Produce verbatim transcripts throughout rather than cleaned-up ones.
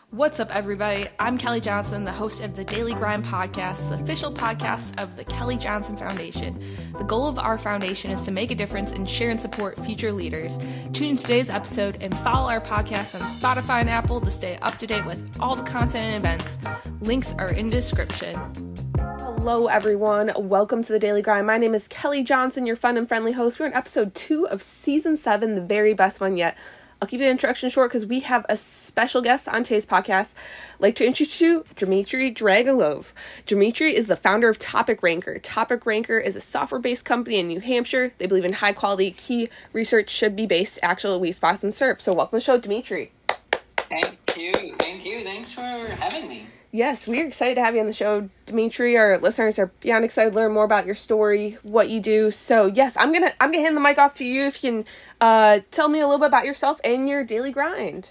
What's up, everybody? I'm Kelly Johnson, the host of the Daily Grind podcast, the official podcast of the Kelly Johnson Foundation. The goal of our foundation is to make a difference and share and support future leaders. Tune in today's episode and follow our podcast on Spotify and Apple to stay up to date with all the content and events. Links are in the description. Hello, everyone. Welcome to the Daily Grind. My name is Kelly Johnson, your fun and friendly host. We're in episode two of season seven, the very best one yet. I'll keep the introduction short because we have a special guest on today's podcast. I'd like to introduce you, Dmitry Dragunov. Dmitry is the founder of Topic Ranker. Topic Ranker is a software-based company in New Hampshire. They believe in high-quality key research should be based actual wheat, spots, and syrup. So welcome to the show, Dmitry. Thank you. Thank you. Thanks for having me. Yes, we're excited to have you on the show, Dmitry. Our listeners are beyond excited to learn more about your story, what you do. So, yes, I'm gonna I'm gonna hand the mic off to you if you can uh, tell me a little bit about yourself and your daily grind.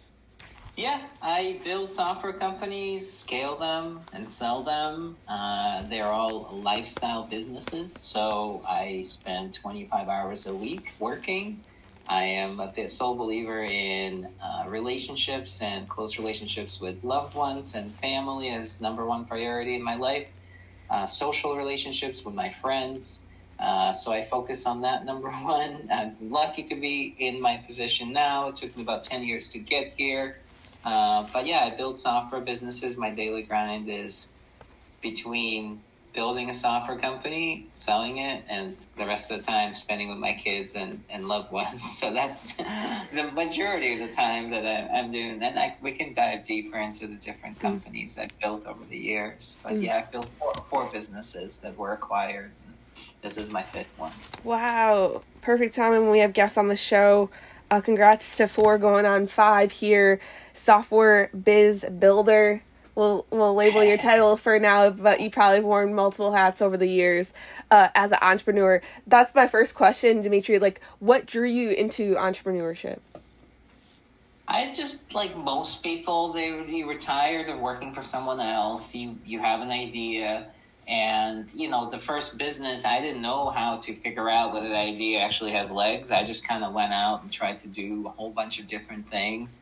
Yeah, I build software companies, scale them, and sell them. Uh, they're all lifestyle businesses, so I spend twenty-five hours a week working. I am a sole believer in uh, relationships and close relationships with loved ones and family as number one priority in my life. Uh, social relationships with my friends. Uh, so I focus on that number one. I'm lucky to be in my position now. It took me about ten years to get here. Uh, but yeah, I build software businesses. My daily grind is between building a software company, selling it, and the rest of the time spending with my kids and, and loved ones. So that's the majority of the time that I, I'm doing. And I, we can dive deeper into the different companies I've built over the years. But yeah, I've built four, four businesses that were acquired. This is my fifth one. Wow. Perfect timing when we have guests on the show. Uh, congrats to four going on five here. Software biz builder. We'll, we'll label your title for now, but you probably have worn multiple hats over the years uh, as an entrepreneur. That's my first question, Dmitry. Like, what drew you into entrepreneurship? I just, like most people, they you were tired of working for someone else. You you have an idea, and you know the first business, I didn't know how to figure out whether the idea actually has legs. I just kind of went out and tried to do a whole bunch of different things.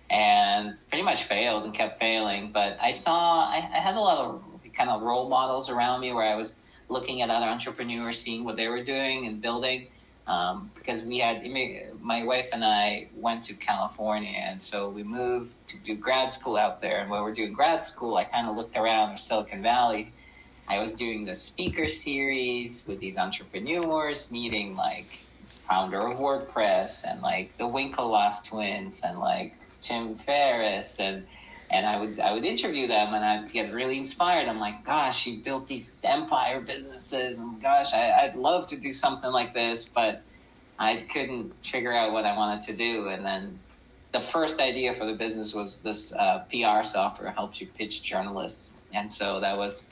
And pretty much failed and kept failing. But I saw, I, I had a lot of kind of role models around me where I was looking at other entrepreneurs, seeing what they were doing and building. Um, because we had, my wife and I went to California, and so we moved to do grad school out there. And while we were doing grad school, I kind of looked around Silicon Valley. I was doing the speaker series with these entrepreneurs, meeting like founder of WordPress and like the Winklevoss twins and like Tim Ferriss, and and I would I would interview them, and I'd get really inspired. I'm like, gosh, you built these empire businesses, and gosh, I, I'd love to do something like this, but I couldn't figure out what I wanted to do. And then the first idea for the business was this uh, P R software helps you pitch journalists, and so that was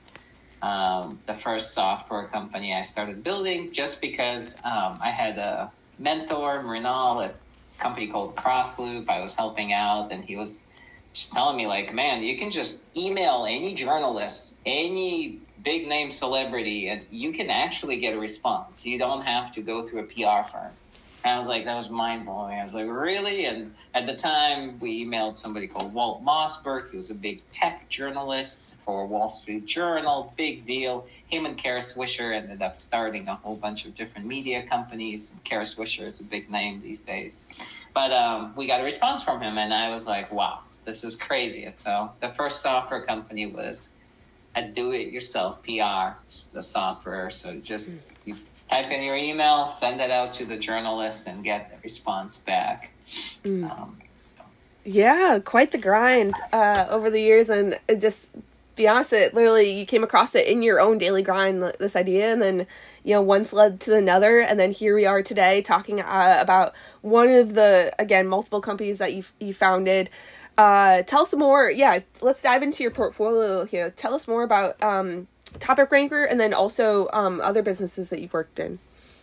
um, the first software company I started building, just because um, I had a mentor, Mrinal, at company called Crossloop. I was helping out, and he was just telling me like, man, you can just email any journalist, any big name celebrity, and you can actually get a response. You don't have to go through a P R firm. And I was like, that was mind blowing. I was like, really? And at the time we emailed somebody called Walt Mossberg. He was a big tech journalist for Wall Street Journal, big deal. Him and Kara Swisher ended up starting a whole bunch of different media companies. Kara Swisher is a big name these days. But um, we got a response from him, and I was like, wow, this is crazy. And so the first software company was a do-it-yourself P R, the software. So just you type in your email, send it out to the journalist, and get the response back. Mm. Um, so. Yeah, quite the grind uh, over the years, and it just be honest, it literally you came across it in your own daily grind, this idea, and then you know one led to another, and then here we are today talking uh, about one of the again multiple companies that you you founded. Uh, tell us more. Yeah, let's dive into your portfolio here. Tell us more about um, Topic Ranker, and then also um, other businesses that you've worked in.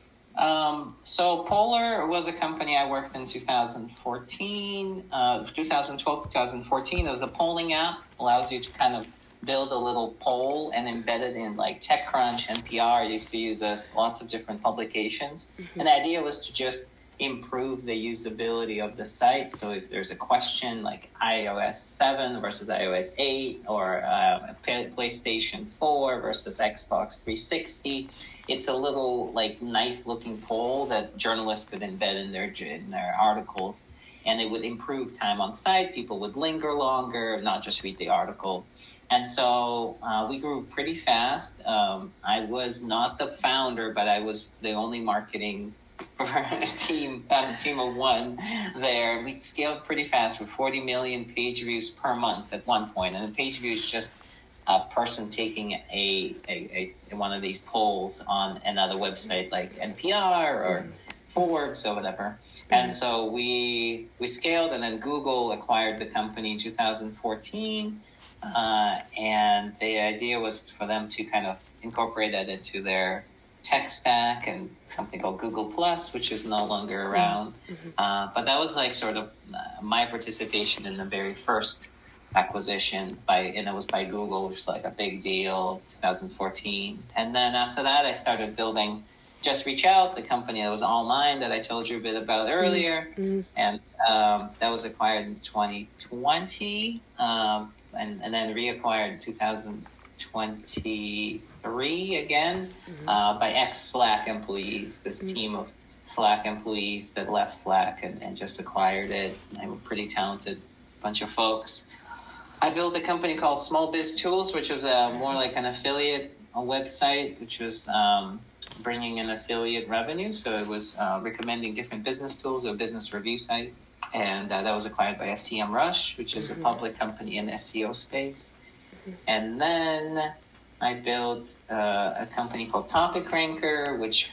Um, so Polar was a company I worked in two thousand fourteen, uh, twenty twelve, twenty fourteen. It was a polling app, allows you to kind of build a little poll and embed it in like TechCrunch. N P R used to use this, lots of different publications. Mm-hmm. And the idea was to just improve the usability of the site. So if there's a question like i O S seven versus i O S eight, or uh, PlayStation four versus Xbox three sixty, it's a little like nice looking poll that journalists could embed in their in their articles, and it would improve time on site. People would linger longer, not just read the article. And so uh, we grew pretty fast. Um, I was not the founder, but I was the only marketing for a team, a team of one there. We scaled pretty fast with forty million page views per month at one point. And a page view is just a person taking a, a, a one of these polls on another website like N P R or Forbes or whatever. And so we we scaled, and then Google acquired the company in two thousand fourteen. Uh, and the idea was for them to kind of incorporate that into their tech stack and something called Google Plus, which is no longer around. Mm-hmm. Uh, but that was like sort of uh, my participation in the very first acquisition by, and it was by Google, which was like a big deal, twenty fourteen. And then after that, I started building Just Reach Out, the company that was online that I told you a bit about earlier. Mm-hmm. And um, that was acquired in twenty twenty. Um, And, and then reacquired in two thousand twenty-three again mm-hmm. uh, by ex-Slack employees, this mm-hmm. team of Slack employees that left Slack and, and just acquired it. They were a pretty talented bunch of folks. I built a company called Small Biz Tools, which was a, more like an affiliate a website, which was um, bringing in affiliate revenue. So it was uh, recommending different business tools, a business review site. And uh, that was acquired by SEMrush, which is mm-hmm. a public company in the S E O space. Mm-hmm. And then I built uh, a company called Topic Ranker, which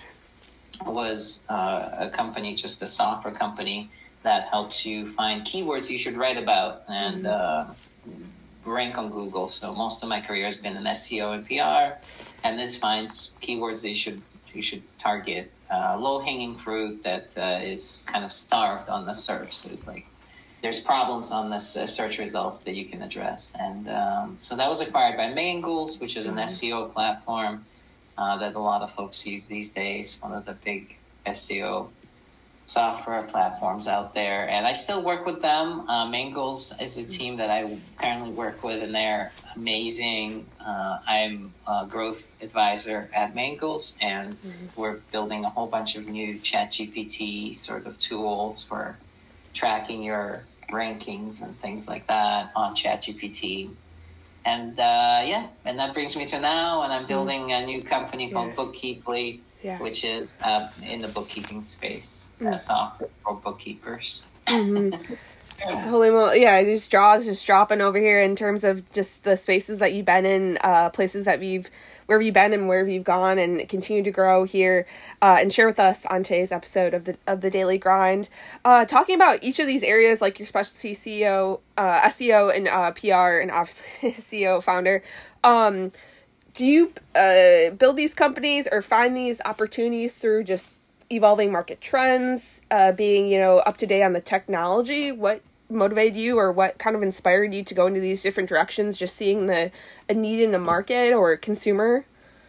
was uh, a company, just a software company that helps you find keywords you should write about and mm-hmm. uh, rank on Google. So most of my career has been in S E O and P R, and this finds keywords that you should you should target. Uh, low-hanging fruit that uh, is kind of starved on the search. So it's like there's problems on the uh, search results that you can address. And um, so that was acquired by Mangles, which is an mm-hmm. S E O platform uh, that a lot of folks use these days, one of the big S E O software platforms out there. And I still work with them. Uh, Mangles is a team that I currently work with, and they're amazing. Uh, I'm a growth advisor at Mangles, and mm-hmm. we're building a whole bunch of new ChatGPT sort of tools for tracking your rankings and things like that on ChatGPT. And uh, yeah, and that brings me to now, and I'm building a new company called yeah. Bookkeeply, yeah. which is uh, in the bookkeeping space, mm. uh, software for bookkeepers. Mm-hmm. Holy moly. Yeah, these jaws just dropping over here in terms of just the spaces that you've been in, uh, places that we've, where have you been and where have you gone, and continue to grow here uh, and share with us on today's episode of the of the Daily Grind. Uh, talking about each of these areas, like your specialty C E O, uh, S E O, and uh, P R, and obviously C E O founder. Um, do you uh, build these companies or find these opportunities through just evolving market trends, uh, being, you know, up to date on the technology? What motivated you, or what kind of inspired you to go into these different directions, just seeing the a need in a market or a consumer?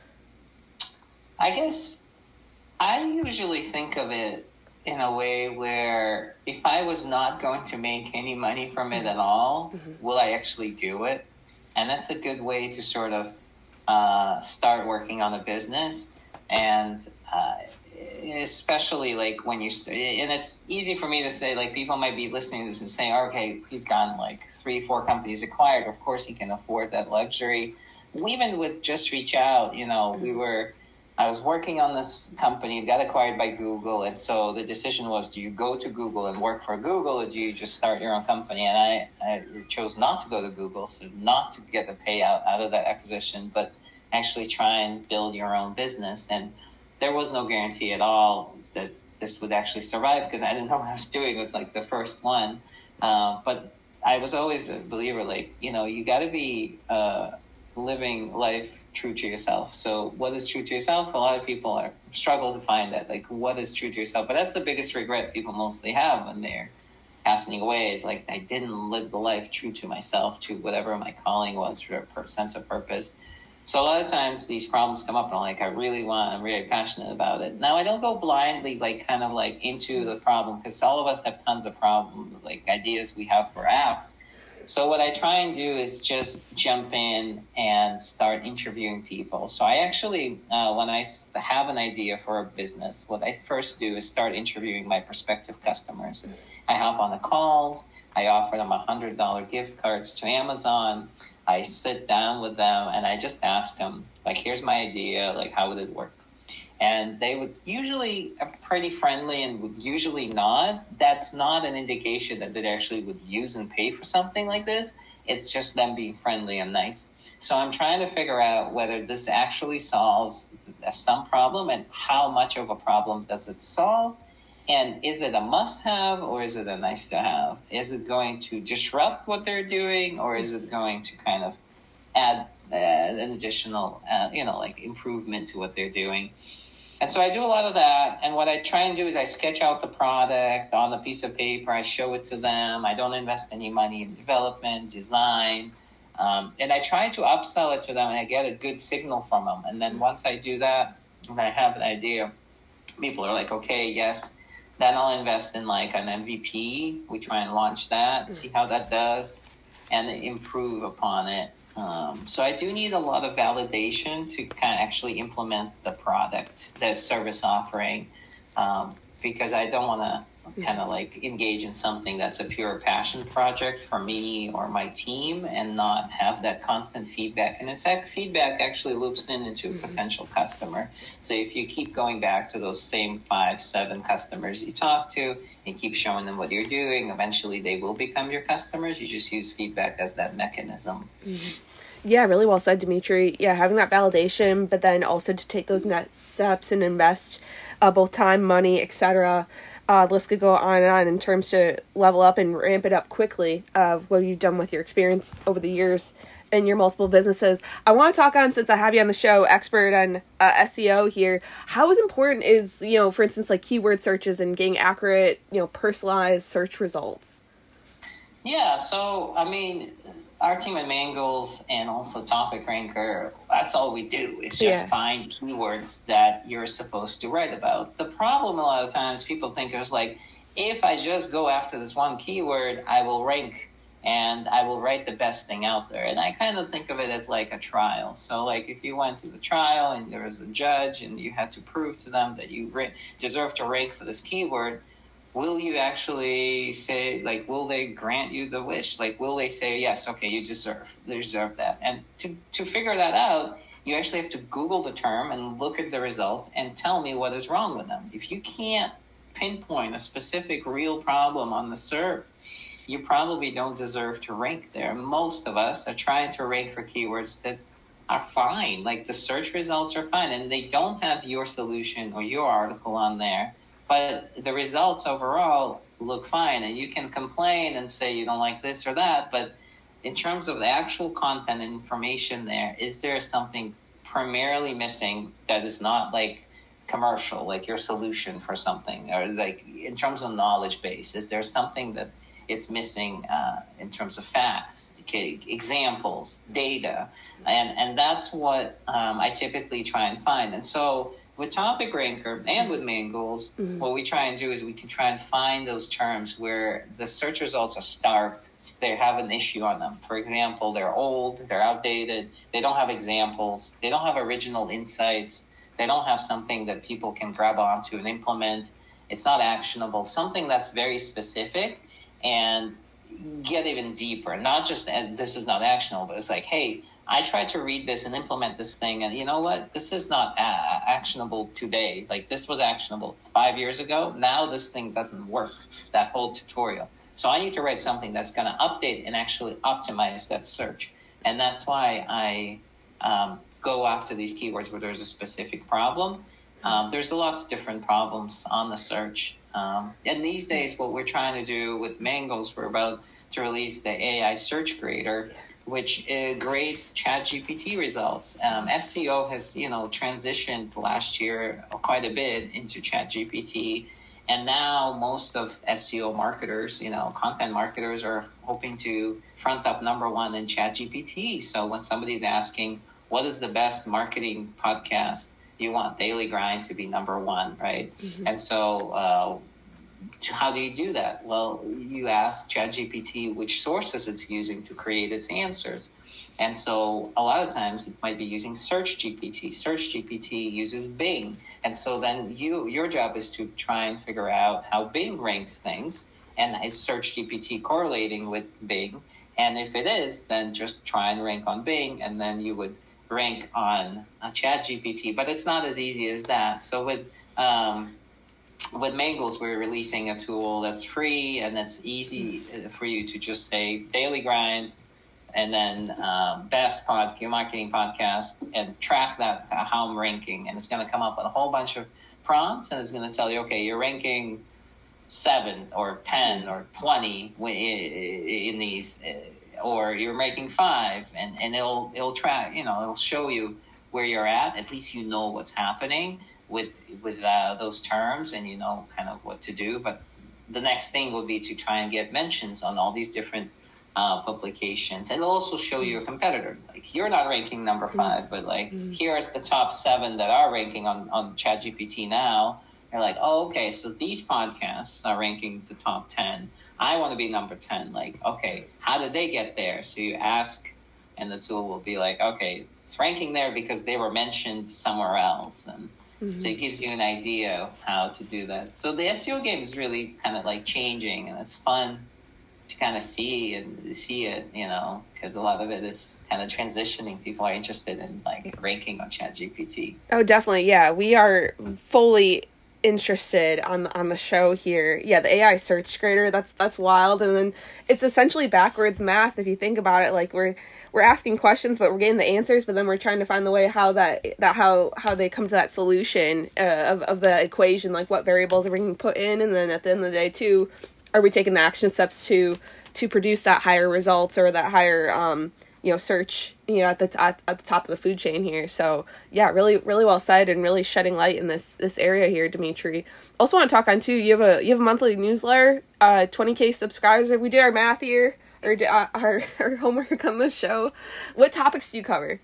I guess I usually think of it in a way where if I was not going to make any money from it at all, mm-hmm. will I actually do it? And that's a good way to sort of uh, start working on a business. And uh, especially like when you st- and it's easy for me to say, like, people might be listening to this and saying, okay, he's gotten like three four companies acquired, of course he can afford that luxury. Even with Just Reach Out, you know, we were I was working on this company, it got acquired by Google, and so the decision was, do you go to Google and work for Google, or do you just start your own company? And I, I chose not to go to Google, so not to get the payout out of that acquisition, but actually try and build your own business. And there was no guarantee at all that this would actually survive, because I didn't know what I was doing. It was like the first one. Uh, but I was always a believer, like, you know, you got to be uh, living life true to yourself. So what is true to yourself? A lot of people are struggle to find that, like, what is true to yourself? But that's the biggest regret people mostly have when they're passing away, is like, I didn't live the life true to myself, to whatever my calling was, for a sense of purpose. So a lot of times these problems come up and I'm like, I really want, I'm very passionate about it. Now I don't go blindly, like kind of like into the problem, because all of us have tons of problems, like ideas we have for apps. So what I try and do is just jump in and start interviewing people. So I actually, uh, when I have an idea for a business, what I first do is start interviewing my prospective customers. I hop on the calls. I offer them one hundred dollars gift cards to Amazon. I sit down with them and I just ask them, like, here's my idea, like, how would it work? And they would usually are pretty friendly and would usually nod. That's not an indication that they actually would use and pay for something like this. It's just them being friendly and nice. So I'm trying to figure out whether this actually solves some problem and how much of a problem does it solve. And is it a must-have or is it a nice-to-have? Is it going to disrupt what they're doing, or is it going to kind of add uh, an additional, uh, you know, like improvement to what they're doing? And so I do a lot of that. And what I try and do is I sketch out the product on a piece of paper. I show it to them. I don't invest any money in development, design. Um, and I try to upsell it to them, and I get a good signal from them. And then once I do that, and I have an idea, people are like, okay, yes. Then I'll invest in like an M V P. We try and launch that, see how that does, and improve upon it. Um, so I do need a lot of validation to kind of actually implement the product, the service offering, um, because I don't want to kind of like engage in something that's a pure passion project for me or my team and not have that constant feedback. And in fact, feedback actually loops in into a potential customer. So if you keep going back to those same five, seven customers you talk to and keep showing them what you're doing, eventually they will become your customers. You just use feedback as that mechanism. Mm-hmm. Yeah, really well said, Dimitri. Yeah, having that validation, but then also to take those next steps and invest uh, both time, money, et cetera. Uh, the list could go on and on in terms to level up and ramp it up quickly of what you've done with your experience over the years in your multiple businesses. I want to talk on, since I have you on the show, expert on uh, S E O here. How important is, you know, for instance, like keyword searches and getting accurate, you know, personalized search results? Yeah, so, I mean, our team at Mangles and also Topic Ranker, that's all we do is just yeah. find keywords that you're supposed to write about. The problem a lot of times people think is like, if I just go after this one keyword, I will rank and I will write the best thing out there. And I kind of think of it as like a trial. So like if you went to the trial and there was a judge and you had to prove to them that you ra- deserve to rank for this keyword, will you actually say, like, will they grant you the wish? Like, will they say, yes, okay, you deserve, you deserve that? And to, to figure that out, you actually have to Google the term and look at the results and tell me what is wrong with them. If you can't pinpoint a specific real problem on the S E R P, you probably don't deserve to rank there. Most of us are trying to rank for keywords that are fine. Like, the search results are fine, and they don't have your solution or your article on there. But the results overall look fine, and you can complain and say you don't like this or that. But in terms of the actual content and information there, is there something primarily missing that is not like commercial, like your solution for something? Or like in terms of knowledge base, is there something that it's missing uh, in terms of facts, okay, examples, data? And, and that's what um, I typically try and find. And so with Topic Ranker and with Mangles, mm-hmm. what we try and do is we can try and find those terms where the search results are starved. They have an issue on them. For example, they're old, they're outdated, they don't have examples, they don't have original insights, they don't have something that people can grab onto and implement. It's not actionable, something that's very specific and get even deeper. Not just, and this is not actionable, but it's like, hey, I tried to read this and implement this thing, and you know what? This is not a- actionable today. Like, this was actionable five years ago. Now this thing doesn't work, that whole tutorial. So I need to write something that's going to update and actually optimize that search. And that's why I um, go after these keywords where there's a specific problem. Um, there's lots of different problems on the search. Um, and these days, what we're trying to do with Mangles, we're about to release the A I Search Grader, which uh, grades ChatGPT results. Um, S E O has, you know, transitioned last year quite a bit into ChatGPT. And now most of S E O marketers, you know, content marketers are hoping to front up number one in ChatGPT. So when somebody's asking, what is the best marketing podcast? You want Daily Grind to be number one, right? Mm-hmm. And so uh, how do you do that? Well, you ask ChatGPT which sources it's using to create its answers. And so a lot of times it might be using Search G P T. Search G P T uses Bing. And so then you your job is to try and figure out how Bing ranks things. And is Search G P T correlating with Bing? And if it is, then just try and rank on Bing. And then you would rank on uh, ChatGPT. But it's not as easy as that. So with um, with Mangles, we're releasing a tool that's free. And that's easy for you to just say Daily Grind. And then um, best pod, marketing podcast, and track that, uh, how I'm ranking. And it's going to come up with a whole bunch of prompts, and it's going to tell you, okay, you're ranking seven or ten or twenty in these, or you're ranking five, and, and it'll it'll track, you know, it'll show you where you're at. At least you know what's happening with with uh, those terms, and you know kind of what to do. But the next thing would be to try and get mentions on all these different Uh, publications, and it'll also show your competitors. Like, you're not ranking number five, but like mm-hmm. here's the top seven that are ranking on on ChatGPT now. You're like, oh, okay, so these podcasts are ranking the top ten. I want to be number ten. Like, okay, how did they get there? So you ask, and the tool will be like, okay, it's ranking there because they were mentioned somewhere else, and mm-hmm. so it gives you an idea of how to do that. So the S E O game is really kind of like changing, and it's fun to kind of see and see it, you know, because a lot of it is kind of transitioning. People are interested in like ranking on ChatGPT. Oh, definitely. Yeah. We are fully interested on on the show here. Yeah. The A I search grader, that's, that's wild. And then it's essentially backwards math. If you think about it, like we're, we're asking questions, but we're getting the answers, but then we're trying to find the way how that, that, how, how they come to that solution uh, of, of the equation, like what variables are being put in. And then at the end of the day too, are we taking the action steps to to produce that higher results or that higher um you know search you know at the t- at, at the top of the food chain here? So yeah, really really well said, and really shedding light in this this area here, Dimitri. Also want to talk on too, you have a you have a monthly newsletter, uh twenty K subscribers. If we did our math here or did our, our our homework on this show, what topics do you cover?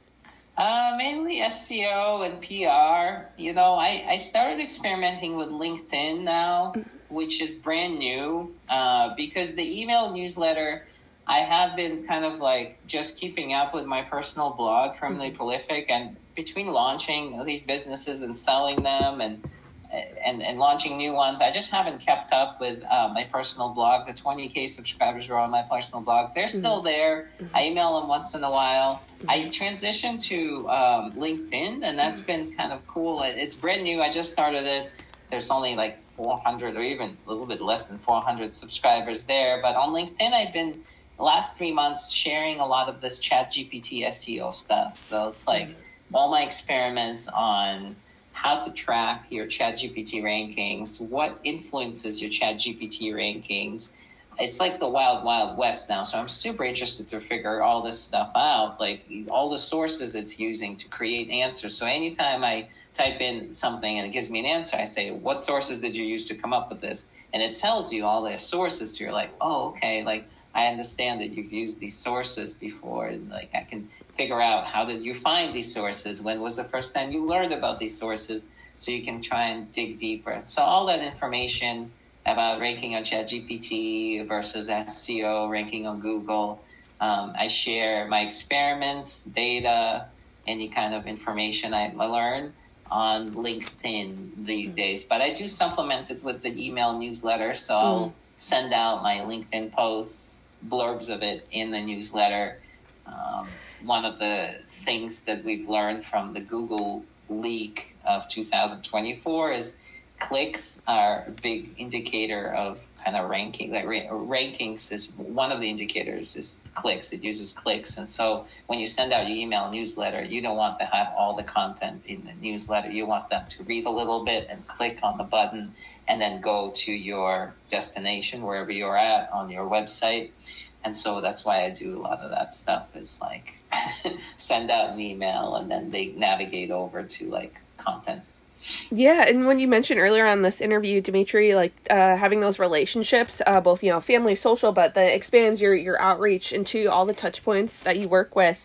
Uh, mainly S E O and P R. You know, I, I started experimenting with LinkedIn now, which is brand new, uh, because the email newsletter, I have been kind of like just keeping up with my personal blog, Criminally Prolific, and between launching these businesses and selling them and and, and launching new ones, I just haven't kept up with uh, my personal blog. The twenty K subscribers are on my personal blog. They're still there. I email them once in a while. I transitioned to um, LinkedIn, and that's been kind of cool. It's brand new. I just started it. There's only like four hundred or even a little bit less than four hundred subscribers there. But on LinkedIn, I've been the last three months sharing a lot of this ChatGPT S E O stuff. So it's like all my experiments on how to track your ChatGPT rankings, what influences your ChatGPT rankings. It's like the wild, wild west now. So I'm super interested to figure all this stuff out, like all the sources it's using to create answers. So anytime I type in something and it gives me an answer, I say, what sources did you use to come up with this? And it tells you all their sources. So you're like, oh, okay, like I understand that you've used these sources before. And like I can figure out, how did you find these sources? When was the first time you learned about these sources? So you can try and dig deeper. So all that information about ranking on ChatGPT versus S E O, ranking on Google. Um, I share my experiments, data, any kind of information I learn on LinkedIn these days. But I do supplement it with the email newsletter. So I'll mm. send out my LinkedIn posts, blurbs of it in the newsletter. Um, one of the things that we've learned from the Google leak of two thousand twenty-four is clicks are a big indicator of kind of ranking. Like ra- rankings is one of the indicators is clicks. It uses clicks. And so when you send out your email newsletter, you don't want to have all the content in the newsletter. You want them to read a little bit and click on the button and then go to your destination, wherever you're at on your website. And so that's why I do a lot of that stuff, is like send out an email and then they navigate over to like content. Yeah, and when you mentioned earlier on this interview, Dimitri, like uh, having those relationships, uh, both, you know, family, social, but that expands your, your outreach into all the touch points that you work with.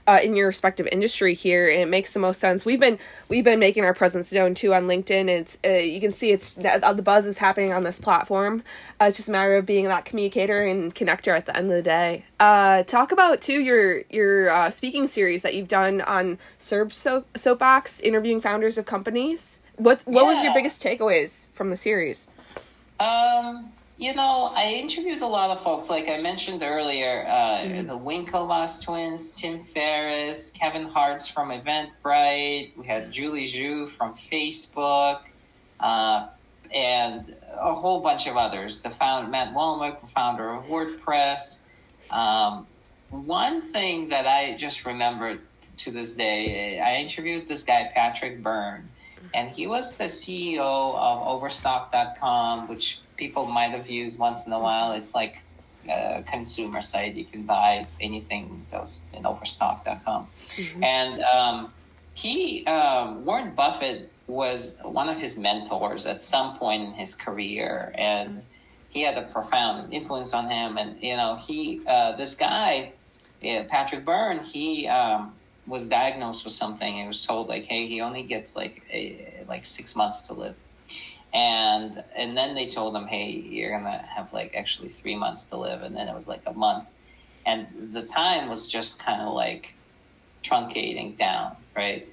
uh, in your respective industry here. And it makes the most sense. We've been we've been making our presence known too on LinkedIn. And it's, uh, you can see it's uh, the buzz is happening on this platform. Uh, it's just a matter of being that communicator and connector at the end of the day. Uh, talk about too your your uh, speaking series that you've done on Serb Soap, Soapbox, interviewing founders of companies. What what yeah. was your biggest takeaways from the series? Um, you know, I interviewed a lot of folks. Like I mentioned earlier, uh, mm-hmm. the Winklevoss twins, Tim Ferriss, Kevin Hartz from Eventbrite. We had Julie Zhu from Facebook, uh, and a whole bunch of others. The founder, Matt Womack, the founder of WordPress. Um, one thing that I just remember to this day, I interviewed this guy, Patrick Byrne. And he was the C E O of Overstock dot com, which people might have used once in a while. It's like a consumer site. You can buy anything goes in Overstock dot com. Mm-hmm. And um, he, um, Warren Buffett was one of his mentors at some point in his career. And he had a profound influence on him. And, you know, he, uh, this guy, yeah, Patrick Byrne, he... Um, was diagnosed with something and was told like, hey, he only gets like a, like six months to live. And and then they told him, hey, you're going to have like actually three months to live. And then it was like a month. And the time was just kind of like truncating down, right?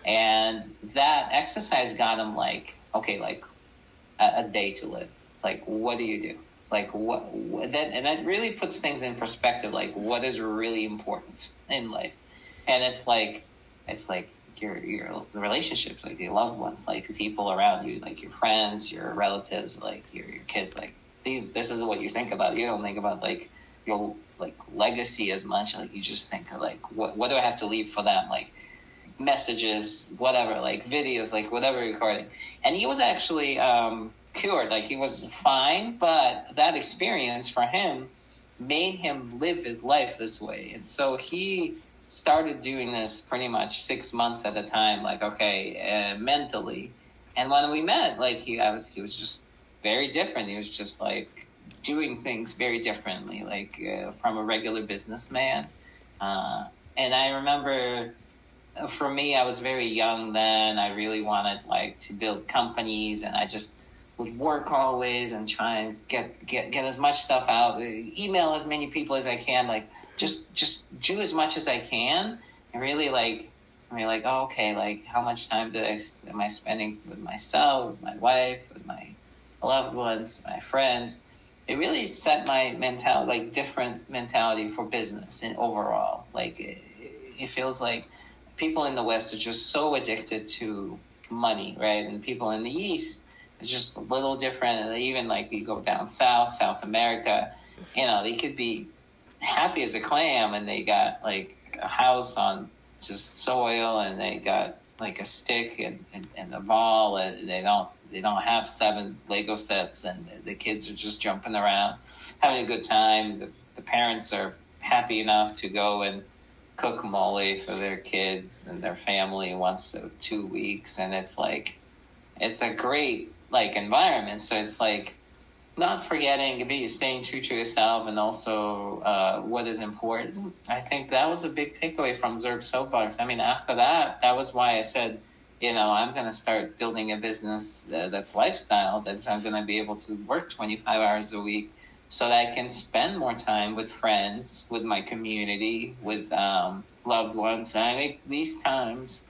And that exercise got him like, okay, like a, a day to live. Like, what do you do? Like, what, what that, and that really puts things in perspective, like what is really important in life. And it's like, it's like your your relationships, like your loved ones, like the people around you, like your friends, your relatives, like your your kids. Like these, this is what you think about. You don't think about like your like legacy as much. Like you just think of like, what what do I have to leave for them? Like messages, whatever, like videos, like whatever recording. And he was actually um, cured. Like he was fine, but that experience for him made him live his life this way. And so he started doing this pretty much six months at a time, like, okay, uh, mentally. And when we met, like, he, I was, he was just very different. He was just, like, doing things very differently, like, uh, from a regular businessman. Uh, and I remember, uh, for me, I was very young then. I really wanted, like, to build companies, and I just would work always and try and get, get, get as much stuff out, email as many people as I can, like, just just do as much as I can, and really like I mean like oh, okay, like how much time did I am I spending with myself, with my wife, with my loved ones, my friends. It really set my mentality, like different mentality for business and overall. Like it, it feels like people in the West are just so addicted to money, right? And people in the East are just a little different. And even like you go down south, South America, you know, they could be happy as a clam, and they got like a house on just soil, and they got like a stick and, and, and a ball, and they don't they don't have seven Lego sets, and the kids are just jumping around having a good time. The, the parents are happy enough to go and cook mole for their kids and their family once every two weeks, and it's like it's a great like environment. So it's like not forgetting, be staying true to yourself, and also uh, what is important. I think that was a big takeaway from Serb Soapbox. I mean, after that, that was why I said, you know, I'm going to start building a business uh, that's lifestyle, that's I'm going to be able to work twenty-five hours a week so that I can spend more time with friends, with my community, with um, loved ones. And I think these times,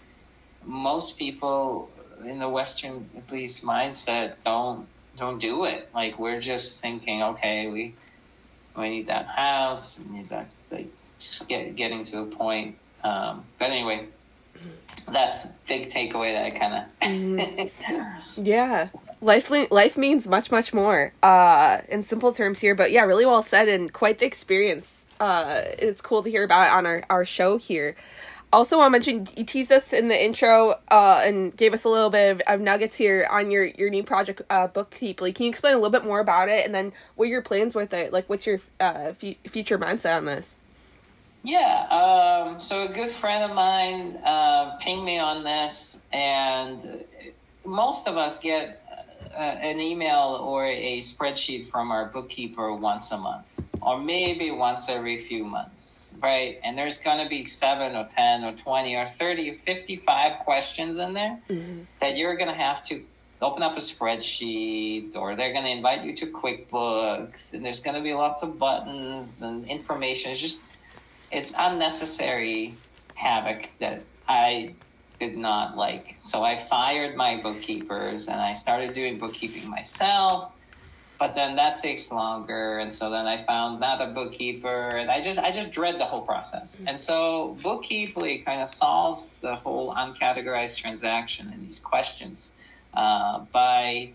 most people in the Western, at least, mindset don't Don't do it. Like we're just thinking, okay, we we need that house, we need that, like just get getting to a point. Um, but anyway, that's a big takeaway that I kind of. mm-hmm. Yeah, life life means much much more. Uh, in simple terms here, but yeah, really well said and quite the experience. Uh, it's cool to hear about it on our our show here. Also, I mentioned you teased us in the intro uh, and gave us a little bit of, of nuggets here on your, your new project, uh, Bookkeeply. Can you explain a little bit more about it, and then what are your plans with it? Like, what's your uh, f- future mindset on this? Yeah, um, so a good friend of mine uh, pinged me on this, and most of us get uh, an email or a spreadsheet from our bookkeeper once a month. or maybe once every few months, right? And there's going to be seven or ten or twenty or thirty or fifty-five questions in there mm-hmm. that you're going to have to open up a spreadsheet, or they're going to invite you to QuickBooks, and there's going to be lots of buttons and information. It's just, it's unnecessary havoc that I did not like. So I fired my bookkeepers and I started doing bookkeeping myself. But then that takes longer, and so then I found another bookkeeper, and I just I just dread the whole process. And so Bookkeeply kind of solves the whole uncategorized transaction and these questions uh, by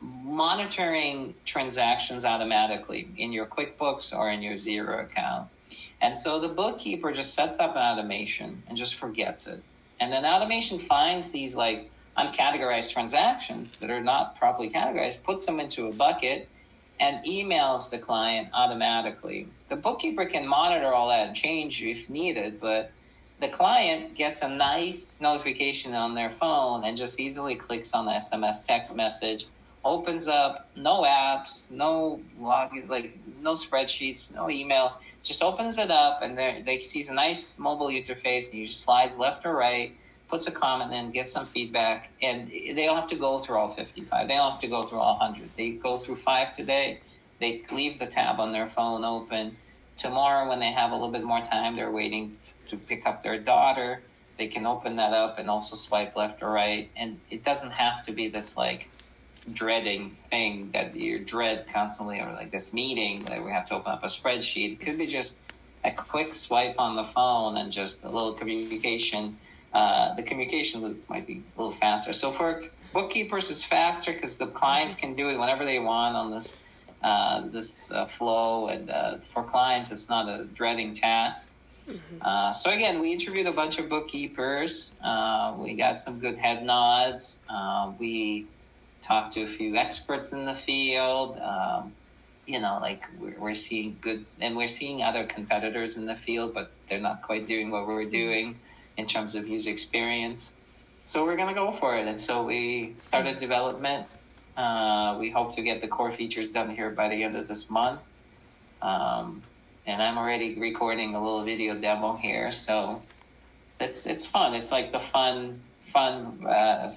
monitoring transactions automatically in your QuickBooks or in your Xero account. And so the bookkeeper just sets up an automation and just forgets it. And then automation finds these like uncategorized transactions that are not properly categorized, puts them into a bucket, and emails the client automatically. The bookkeeper can monitor all that and change if needed, but the client gets a nice notification on their phone and just easily clicks on the S M S text message, opens up, no apps, no logins, like no spreadsheets, no emails, just opens it up, and they sees a nice mobile interface, and you just slides left or right, puts a comment in, gets some feedback, and they don't have to go through all fifty-five. They don't have to go through all one hundred. They go through five today. They leave the tab on their phone open. Tomorrow, when they have a little bit more time, they're waiting to pick up their daughter. They can open that up and also swipe left or right. And it doesn't have to be this, like, dreading thing that you dread constantly, or like this meeting that we have to open up a spreadsheet. It could be just a quick swipe on the phone and just a little communication. Uh, the communication loop might be a little faster. So for bookkeepers, it's faster because the clients can do it whenever they want on this uh, this uh, flow. And uh, for clients, it's not a dreading task. Mm-hmm. Uh, so again, we interviewed a bunch of bookkeepers. Uh, we got some good head nods. Uh, we talked to a few experts in the field. Um, you know, like we're, we're seeing good, and we're seeing other competitors in the field, but they're not quite doing what we're doing in terms of user experience. So we're going to go for it. And so we started development. Uh, we hope to get the core features done here by the end of this month. Um, and I'm already recording a little video demo here. So it's it's fun. It's like the fun, fun uh,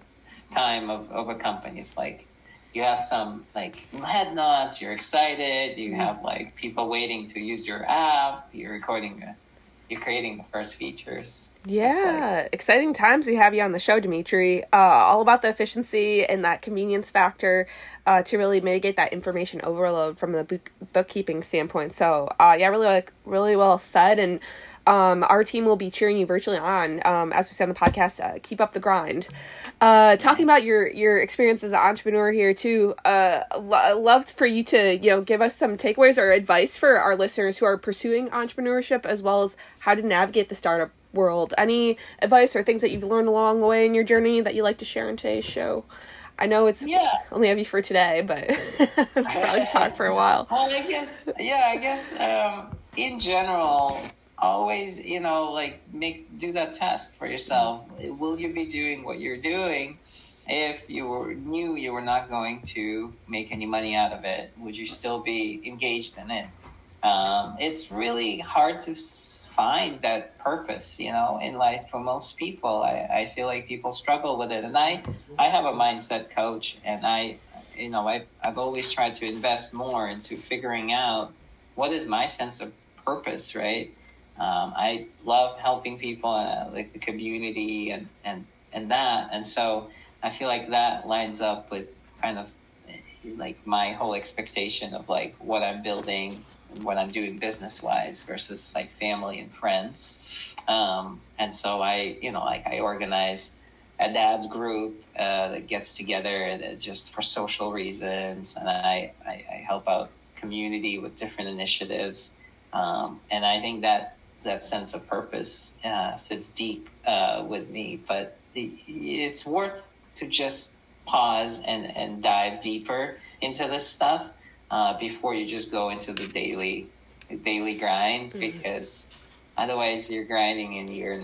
time of, of a company. It's like you have some like head nods, you're excited, you have like people waiting to use your app, you're recording a You're creating the first features. Yeah, like exciting times we have you on the show, Dimitri. Uh, all about the efficiency and that convenience factor uh, to really mitigate that information overload from the book- bookkeeping standpoint. So, uh, yeah, really, like, really well said. And um, our team will be cheering you virtually on, um, as we say on the podcast. Uh, keep up the grind. Uh, talking about your your experience as an entrepreneur here too. Uh, lo- loved for you to you know give us some takeaways or advice for our listeners who are pursuing entrepreneurship, as well as how to navigate the startup world. Any advice or things that you've learned along the way in your journey that you'd like to share in today's show? I know it's yeah. only have you for today, but we'll probably talk for a while. Well, I guess, yeah, I guess um, in general, always, you know, like make do that test for yourself. Will you be doing what you're doing if you were, knew you were not going to make any money out of it? Would you still be engaged in it? Um, it's really hard to find that purpose, you know, in life for most people. I, I feel like people struggle with it. And I, I have a mindset coach, and I, you know, I, I've always tried to invest more into figuring out what is my sense of purpose, right? Um, I love helping people, uh, like the community and, and, and that. And so I feel like that lines up with kind of like my whole expectation of like what I'm building and what I'm doing business wise versus like family and friends. Um, and so I, you know, like I organize a dad's group uh, that gets together that just for social reasons. And I, I, I help out community with different initiatives. Um, and I think that that sense of purpose uh, sits deep uh, with me, but it, it's worth to just pause and, and dive deeper into this stuff uh, before you just go into the daily daily grind, mm-hmm. because otherwise you're grinding and you're not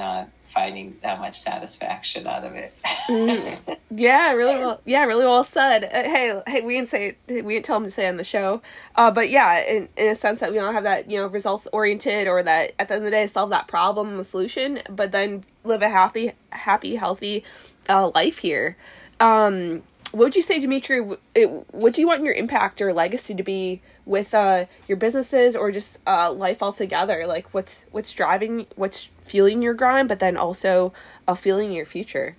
finding that much satisfaction out of it. mm, yeah, really well. Yeah, really well said. Uh, hey, hey, we didn't say it, we didn't tell him to say it on the show, uh, but yeah, in, in a sense that we don't have that, you know, results oriented, or that at the end of the day solve that problem, the solution, but then live a happy, happy, healthy uh, life here. Um, what would you say, Dimitri? It, what do you want your impact or legacy to be with uh, your businesses, or just uh, life altogether? Like, what's what's driving, what's fueling your grind, but then also uh, fueling your future?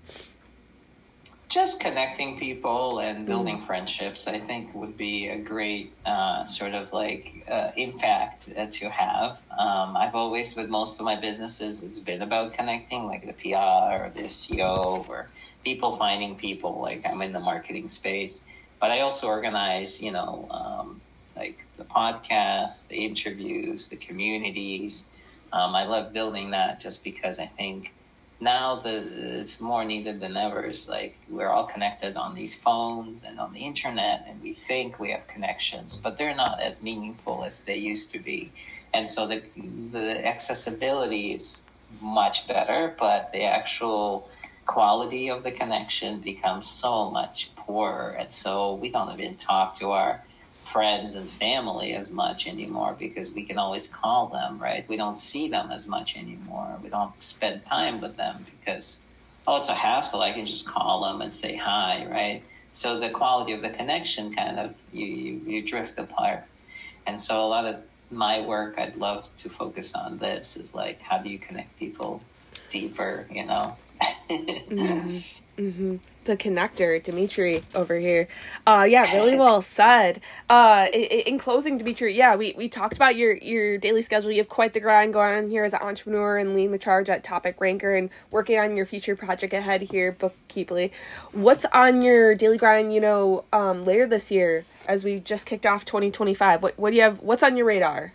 Just connecting people and building mm. friendships, I think, would be a great uh, sort of like uh, impact uh, to have. Um, I've always, with most of my businesses, it's been about connecting, like the P R or the S E O or people finding people. Like, I'm in the marketing space, but I also organize, you know, um, like the podcasts, the interviews, the communities. Um, I love building that just because I think now the it's more needed than ever. It's like we're all connected on these phones and on the internet, and we think we have connections, but they're not as meaningful as they used to be. And so the the accessibility is much better, but the actual quality of the connection becomes so much poorer. And so we don't even talk to our friends and family as much anymore because we can always call them, right? We don't see them as much anymore. We don't spend time with them because, oh, it's a hassle. I can just call them and say hi, right? So the quality of the connection kind of, you, you, you drift apart. And so a lot of my work, I'd love to focus on this, is like, how do you connect people deeper, you know? mm-hmm. Mm-hmm. The connector, Dimitri, over here. Uh, yeah, really well said. Uh, in, in closing, Dimitri, yeah, we, we talked about your, your daily schedule. You have quite the grind going on here as an entrepreneur and leading the charge at Topic Ranker and working on your future project ahead here, Bookkeeply. What's on your daily grind, you know, um, later this year as we just kicked off twenty twenty-five? What, what do you have? What's on your radar?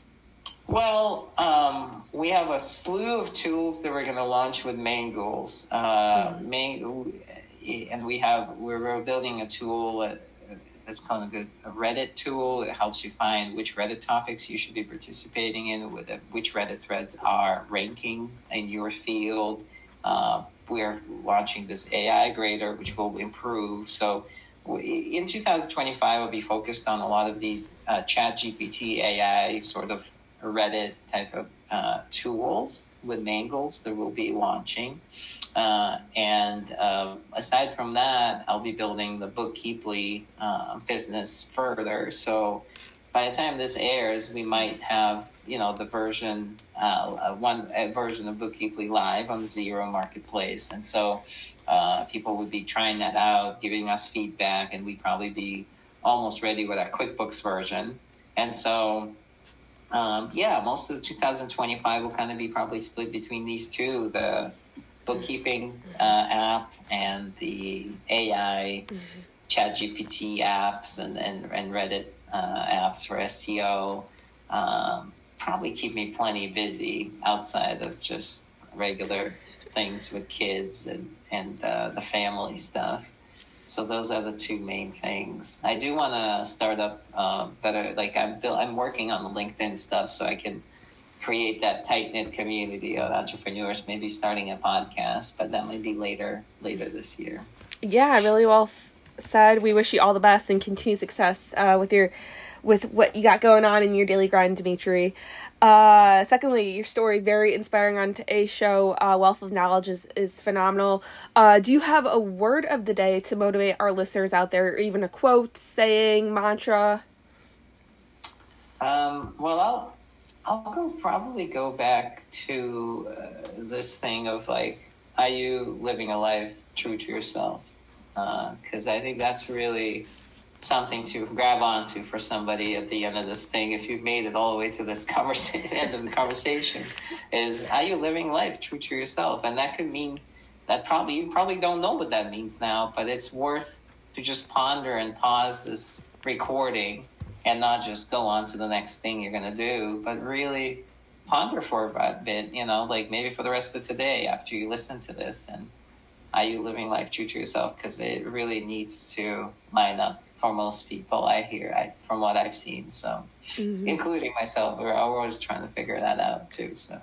Well, um, we have a slew of tools that we're going to launch with Mangools. Uh, mm-hmm. Mang- and we have, we're building a tool uh, that's called a, a Reddit tool. It helps you find which Reddit topics you should be participating in, with uh, which Reddit threads are ranking in your field. Uh, we're launching this A I grader, which will improve. So we, in two thousand twenty-five, we'll be focused on a lot of these uh, ChatGPT A I sort of Reddit type of uh, tools with Mangools that we'll be launching. Uh, and uh, aside from that, I'll be building the Bookkeeply uh, business further. So by the time this airs, we might have, you know, the version, uh, one a version of Bookkeeply live on the Xero Marketplace. And so uh, people would be trying that out, giving us feedback, and we'd probably be almost ready with our QuickBooks version. And so Um, yeah, most of the two thousand twenty-five will kind of be probably split between these two, the bookkeeping uh, app and the A I mm-hmm. ChatGPT apps and, and, and Reddit uh, apps for S E O. Um, probably keep me plenty busy outside of just regular things with kids and, and uh, the family stuff. So those are the two main things. I do want to start up uh, that are like I'm I'm working on the LinkedIn stuff so I can create that tight knit community of entrepreneurs. Maybe starting a podcast, but that might be later later this year. Yeah, really well said. We wish you all the best and continued success uh, with your with what you got going on in your daily grind, Dimitri. Uh, secondly, your story, very inspiring on today's show. Uh, Wealth of Knowledge is, is phenomenal. Uh, do you have a word of the day to motivate our listeners out there, or even a quote, saying, mantra? Um, well, I'll, I'll go probably go back to uh, this thing of like, are you living a life true to yourself? Because uh, I think that's really something to grab onto for somebody at the end of this thing. If you've made it all the way to this conversation, end of the conversation, is are you living life true to yourself? And that could mean that probably you probably don't know what that means now, but it's worth to just ponder and pause this recording and not just go on to the next thing you're going to do, but really ponder for a bit, you know, like maybe for the rest of today after you listen to this, and are you living life true to yourself? Because it really needs to line up for most people, I hear, I, from what I've seen. So, mm-hmm. including myself, we're always trying to figure that out too. So,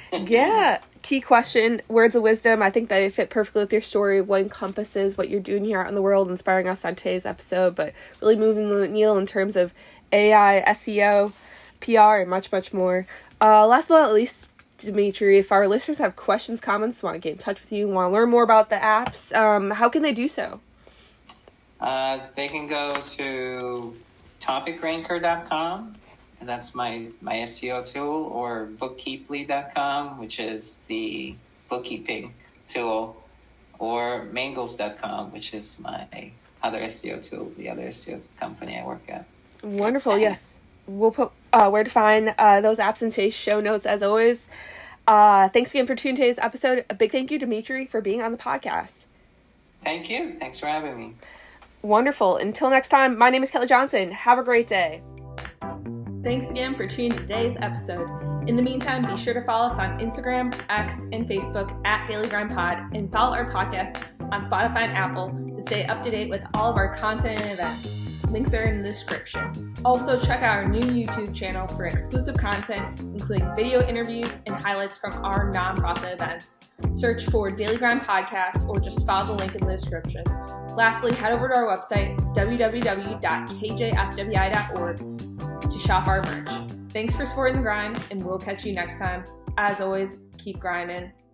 Yeah. Key question, words of wisdom. I think they fit perfectly with your story. What encompasses what you're doing here out in the world, inspiring us on today's episode, but really moving the needle in terms of A I, S E O, P R, and much, much more. Uh, last but not least, Dimitri, if our listeners have questions, comments, want to get in touch with you, want to learn more about the apps, um, how can they do so? Uh, they can go to topic ranker dot com. And that's my, my S E O tool, or bookkeeply dot com, which is the bookkeeping tool, or mangles dot com, which is my other S E O tool, the other S E O company I work at. Wonderful, yes. We'll put uh, where to find uh, those apps in today's show notes, as always. Uh, thanks again for tuning today's episode. A big thank you, Dimitri, for being on the podcast. Thank you. Thanks for having me. Wonderful. Until next time, my name is Kelly Johnson. Have a great day. Thanks again for tuning to today's episode. In the meantime, be sure to follow us on Instagram, X, and Facebook at Daily Grind Pod, and follow our podcast on Spotify and Apple to stay up to date with all of our content and events. Links are in the description. Also, check out our new YouTube channel for exclusive content, including video interviews and highlights from our nonprofit events. Search for Daily Grind Podcast or just follow the link in the description. Lastly, head over to our website, w w w dot k j f w i dot org, to shop our merch. Thanks for supporting the grind, and we'll catch you next time. As always, keep grinding.